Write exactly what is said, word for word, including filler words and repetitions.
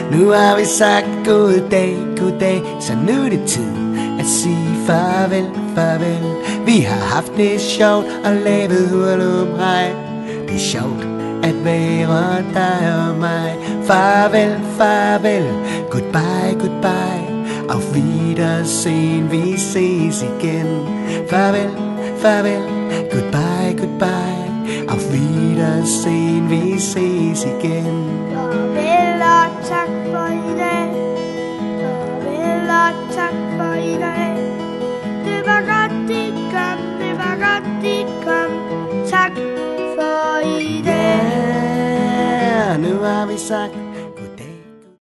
Nu har vi sagt goddag, goddag, så nu er det tid at sige farvel, farvel. Vi har haft det sjovt og lavet hurlumhej. Det er sjovt at være dig og mig. Farvel, farvel, goodbye, goodbye. Auf Wiedersehen, vi ses igen. Farvel, farvel, goodbye, goodbye. Auf Wiedersehen, vi ses igen. Farvel og tak for i dag. Farvel og tak for i dag. Det var godt, I kom, det var godt, I kom. Tak for i dag. Ja, nu har vi sagt